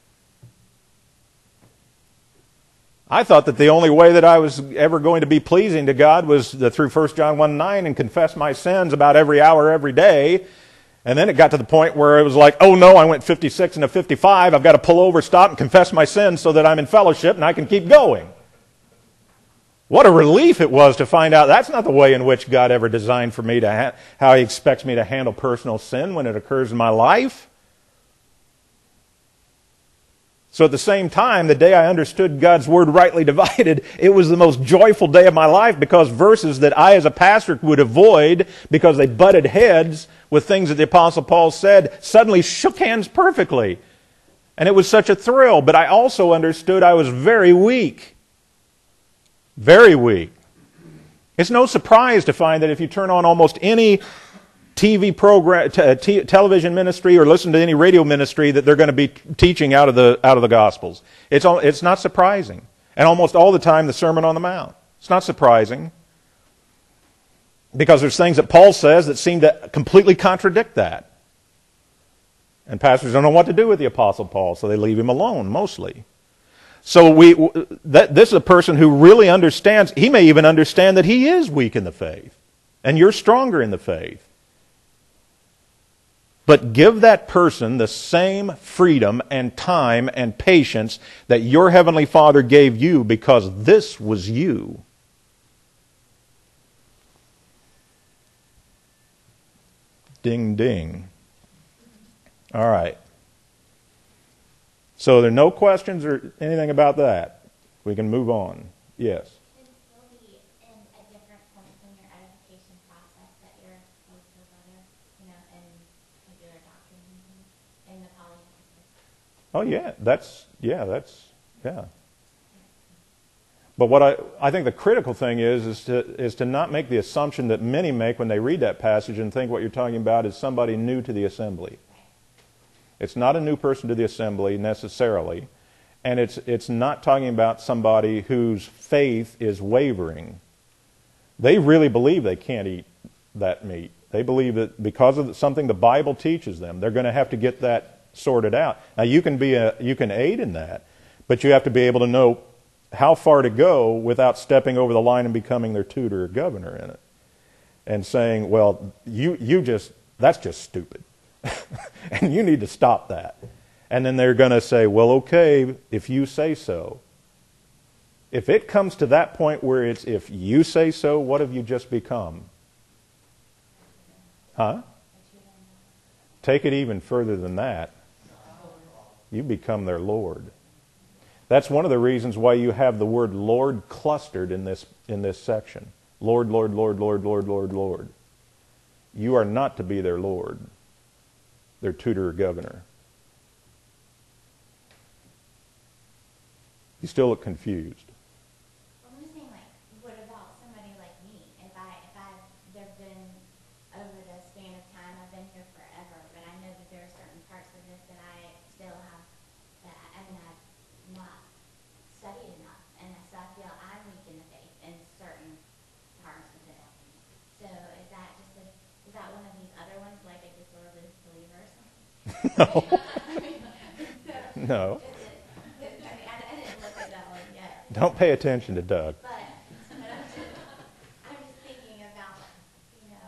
I thought that the only way that I was ever going to be pleasing to God was the, through First John one nine and confess my sins about every hour, every day. And then it got to the point where it was like, oh no, I went fifty-six and a fifty-five. I've got to pull over, stop, and confess my sins so that I'm in fellowship and I can keep going. What a relief it was to find out that's not the way in which God ever designed for me to, ha- how He expects me to handle personal sin when it occurs in my life. So at the same time, the day I understood God's Word rightly divided, it was the most joyful day of my life because verses that I as a pastor would avoid because they butted heads with things that the Apostle Paul said suddenly shook hands perfectly. And it was such a thrill. But I also understood I was very weak. Very weak. It's no surprise to find that if you turn on almost any T V program, t- t- television ministry, or listen to any radio ministry, that they're going to be teaching out of the out of the Gospels. It's all, it's not surprising, and almost all the time the Sermon on the Mount. It's not surprising because there's things that Paul says that seem to completely contradict that, and pastors don't know what to do with the Apostle Paul, so they leave him alone mostly. So we that this is a person who really understands. He may even understand that he is weak in the faith, and you're stronger in the faith. But give that person the same freedom and time and patience that your Heavenly Father gave you because this was you. Ding, ding. All right. So there are no questions or anything about that. We can move on. Yes? Can it still be in a different point when you're Oh yeah, that's yeah, that's yeah. But what I I think the critical thing is is to is to not make the assumption that many make when they read that passage and think what you're talking about is somebody new to the assembly. It's not a new person to the assembly necessarily, and it's it's not talking about somebody whose faith is wavering. They really believe they can't eat that meat. They believe that because of something the Bible teaches them, they're going to have to get that sorted out. Now you can be a you can aid in that, but you have to be able to know how far to go without stepping over the line and becoming their tutor or governor in it, and saying, "Well, you you just that's just stupid, and you need to stop that." And then they're going to say, "Well, okay, if you say so." If it comes to that point where it's if you say so, what have you just become? Huh? Take it even further than that. You become their Lord. That's one of the reasons why you have the word Lord clustered in this in this section. Lord, Lord, Lord, Lord, Lord, Lord, Lord. You are not to be their Lord, their tutor or governor. You still look confused. I'm just saying, like, what about somebody like me? If I, if I've, there've been, over the span of time, I've been here forever, but I know that there are certain parts of this that I still have, that I, I mean, I've not studied enough, and so I feel I'm weak in the faith in certain parts of it. So is that just a, is that one of these other ones, like a disorderly believer or something? No. so, No. is it, I mean, I, I didn't look at that one yet. Don't pay attention to Doug. But, but I'm, just, I'm just thinking about, you know.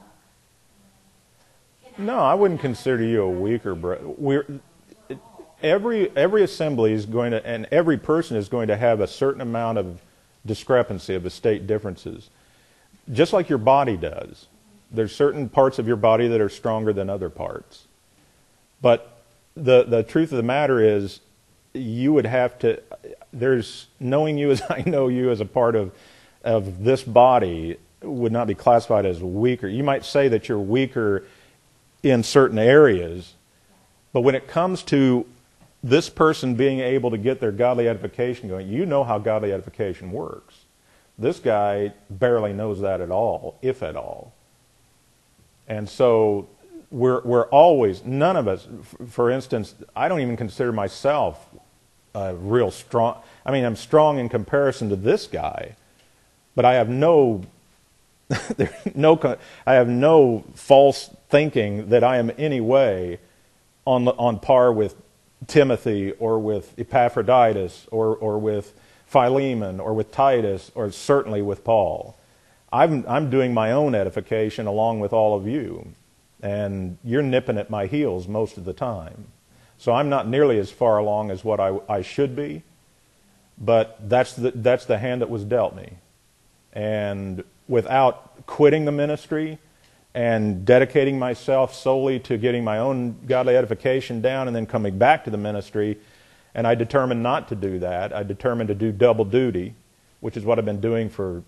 can No, I wouldn't consider you a weaker brother. We're every every assembly is going to, and every person is going to have a certain amount of discrepancy of estate differences, just like your body does. There's certain parts of your body that are stronger than other parts. But the the truth of the matter is, you would have to. There's knowing you as I know you as a part of of this body would not be classified as weaker. You might say that you're weaker in certain areas, but when it comes to this person being able to get their godly edification going, you know how godly edification works. This guy barely knows that at all, if at all. And so we're we're always, none of us, for instance, I don't even consider myself uh, real strong. I mean, I'm strong in comparison to this guy, but I have no, there, no, I have no false thinking that I am any way on on par with Timothy or with Epaphroditus or or with Philemon or with Titus or certainly with Paul. I'm I'm doing my own edification along with all of you, and you're nipping at my heels most of the time. So I'm not nearly as far along as what I, I should be, but that's the that's the hand that was dealt me. And without quitting the ministry and dedicating myself solely to getting my own godly edification down and then coming back to the ministry, and I determined not to do that. I determined to do double duty, which is what I've been doing for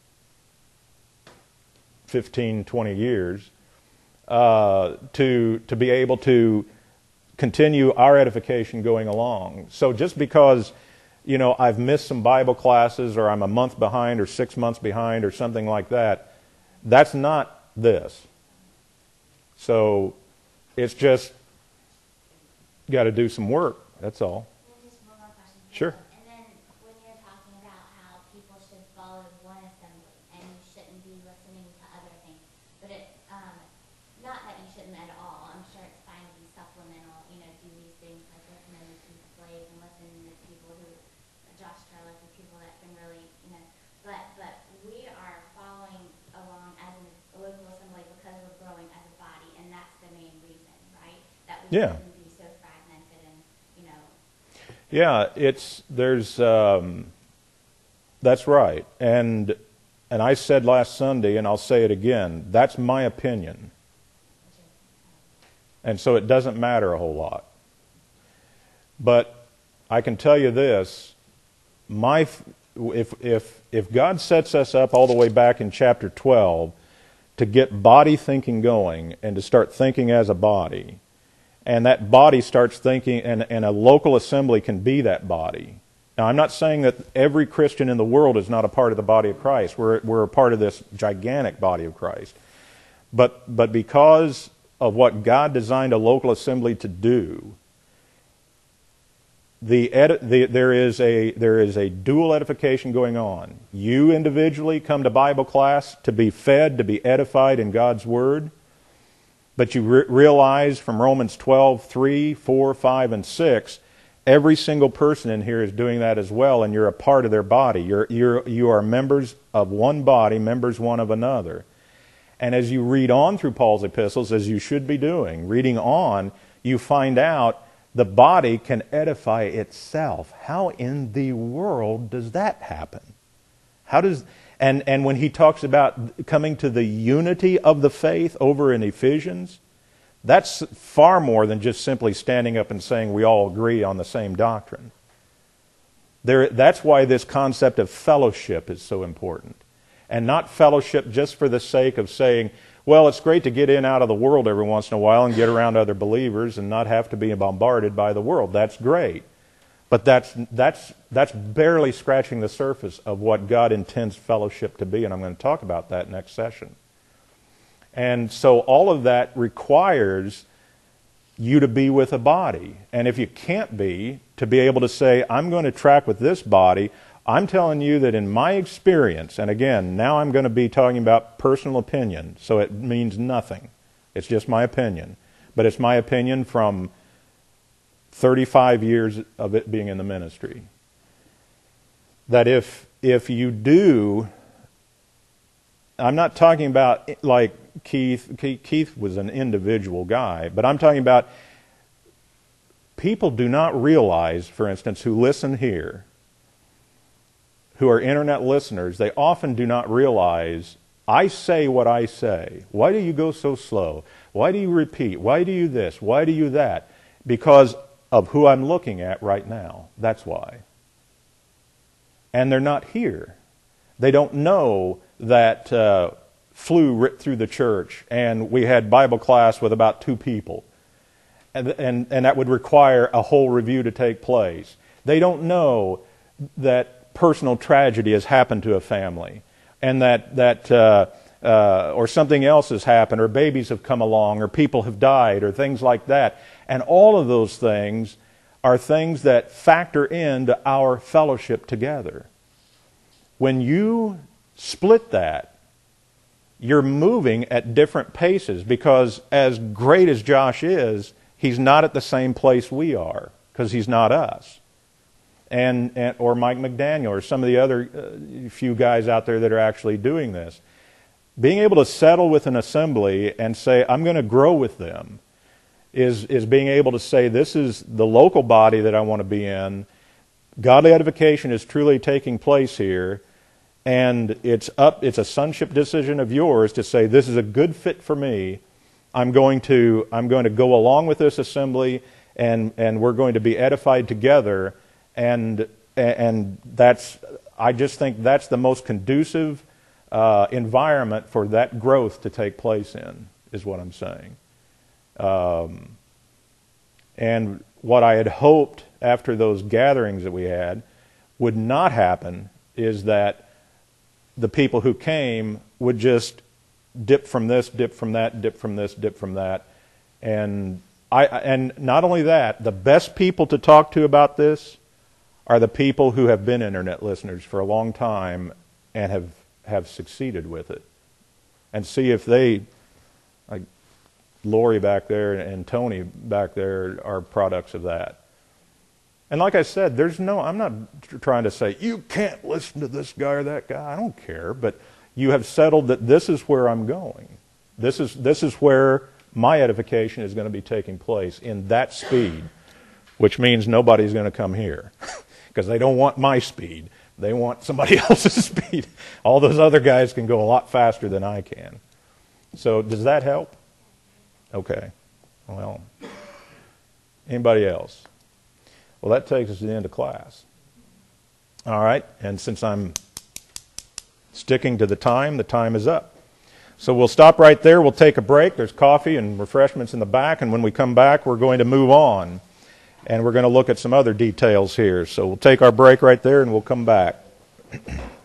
fifteen, twenty years, uh, to to be able to continue our edification going along. So just because, you know, I've missed some Bible classes or I'm a month behind or six months behind or something like that, that's not this. So it's just got to do some work, that's all. And just one more question. Sure. And then when you're talking about how people should follow one assembly and you shouldn't be listening to other things, but it, um, not that you shouldn't at all. I'm sure it's fine to be supplemental, you know, do these things like listen to Keith Blake and listen to people who, Josh Trellis, and people that can really, you know, but but we are following along as an, a local assembly because we're growing as a body, and that's the main reason, right? That we Yeah. shouldn't be so fragmented and, you know. Yeah, it's there's um, that's right, and and I said last Sunday, and I'll say it again. That's my opinion, and so it doesn't matter a whole lot. But I can tell you this: my if if if God sets us up all the way back in chapter twelve to get body thinking going and to start thinking as a body, And that body starts thinking, and, and a local assembly can be that body. Now, I'm not saying that every Christian in the world is not a part of the body of Christ. We're, we're a part of this gigantic body of Christ. But, but because of what God designed a local assembly to do, the, edi- the, there, is a, there is a dual edification going on. You individually come to Bible class to be fed, to be edified in God's Word. But you re- realize from Romans twelve, three, four, five, and six, every single person in here is doing that as well, and you're a part of their body. You're, you're, you are members of one body, members one of another. And as you read on through Paul's epistles, as you should be doing, reading on, you find out the body can edify itself. How in the world does that happen? How does... And, and when he talks about coming to the unity of the faith over in Ephesians, that's far more than just simply standing up and saying we all agree on the same doctrine. There, that's why this concept of fellowship is so important. And not fellowship just for the sake of saying, well, it's great to get in out of the world every once in a while and get around other believers and not have to be bombarded by the world. That's great. But that's, that's, that's barely scratching the surface of what God intends fellowship to be, and I'm going to talk about that next session. And so all of that requires you to be with a body. And if you can't be, to be able to say, I'm going to track with this body, I'm telling you that in my experience, and again, now I'm going to be talking about personal opinion, so it means nothing. It's just my opinion. But it's my opinion from thirty-five years of it being in the ministry. That if if you do, I'm not talking about like Keith, Keith was an individual guy, but I'm talking about people do not realize, for instance, who listen here, who are internet listeners, they often do not realize, I say what I say. Why do you go so slow? Why do you repeat? Why do you this? Why do you that? Because of who I'm looking at right now. That's why. And they're not here. They don't know that uh, flu ripped through the church and we had Bible class with about two people. And, and, and that would require a whole review to take place. They don't know that personal tragedy has happened to a family and that, that uh, uh, or something else has happened, or babies have come along, or people have died, or things like that. And all of those things are things that factor into our fellowship together. When you split that, you're moving at different paces, because as great as Josh is, he's not at the same place we are, because he's not us. And, and or Mike McDaniel, or some of the other uh, few guys out there that are actually doing this. Being able to settle with an assembly and say, I'm going to grow with them, is, is being able to say, this is the local body that I want to be in. Godly edification is truly taking place here. And it's up, it's a sonship decision of yours to say, this is a good fit for me. I'm going to, I'm going to go along with this assembly, and, and we're going to be edified together. And, and that's, I just think that's the most conducive uh, environment for that growth to take place in, is what I'm saying. Um, and what I had hoped after those gatherings that we had would not happen is that the people who came would just dip from this, dip from that, dip from this, dip from that. And I, and not only that, the best people to talk to about this are the people who have been internet listeners for a long time and have, have succeeded with it. And see if they, like Lori back there and Tony back there, are products of that. And like I said, there's no, I'm not trying to say, you can't listen to this guy or that guy. I don't care. But you have settled that this is where I'm going. This is, this is where my edification is going to be taking place, in that speed, which means nobody's going to come here because they don't want my speed. They want somebody else's speed. All those other guys can go a lot faster than I can. So does that help? Okay. Well, anybody else? Well, that takes us to the end of class. All right, and since I'm sticking to the time, the time is up. So we'll stop right there. We'll take a break. There's coffee and refreshments in the back, and when we come back, we're going to move on. And we're going to look at some other details here. So we'll take our break right there, and we'll come back.